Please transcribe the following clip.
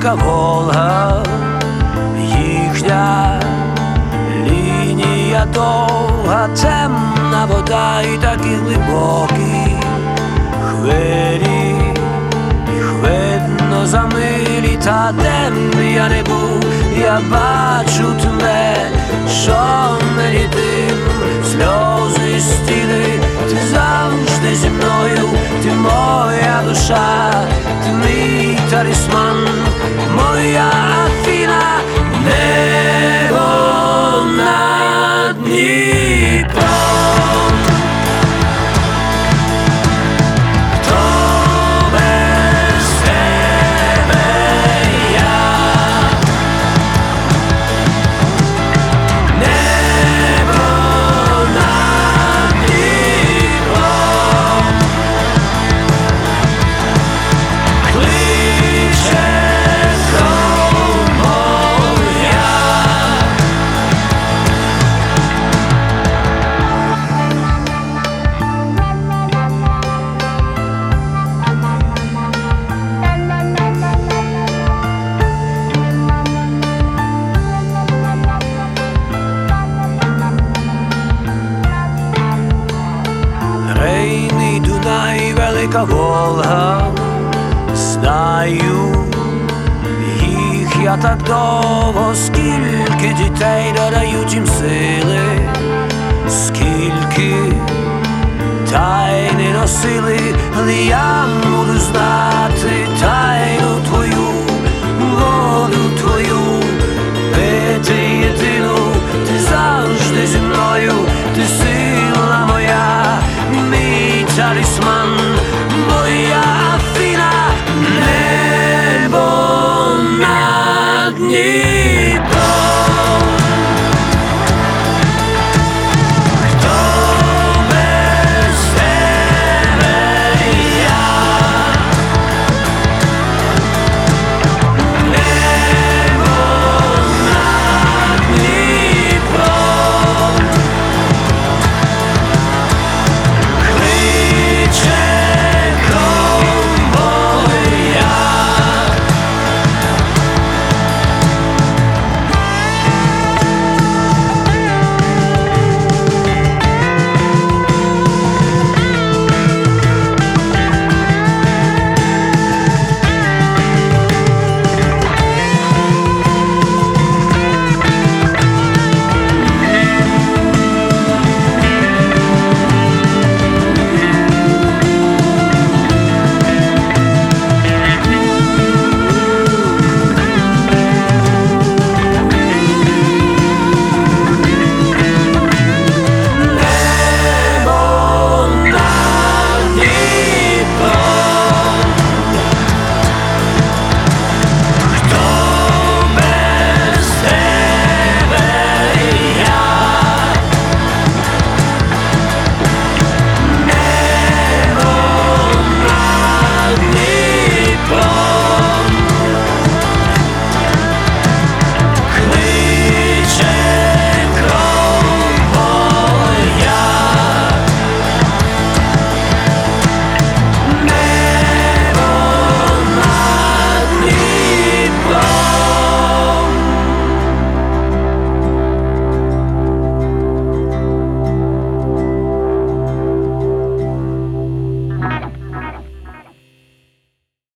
велика Волга, їхня лінія довга, темна вода і такі глибокі хвилі, їх видно за милі, та де б я не був, я бачу тебе, що мені тим сльози стіни. Ти завжди зі мною, ти моя душа, ти мій талісман, моя Афіна, небо над Дніпром. Рейний Дунай, велика Волга, знаю їх я так довго, скільки дітей додають їм сили, скільки тайни носили, але я буду знати тайну твою, воду твою, пити єдину, ти завжди зі мною, ти сила моя, мій талісман.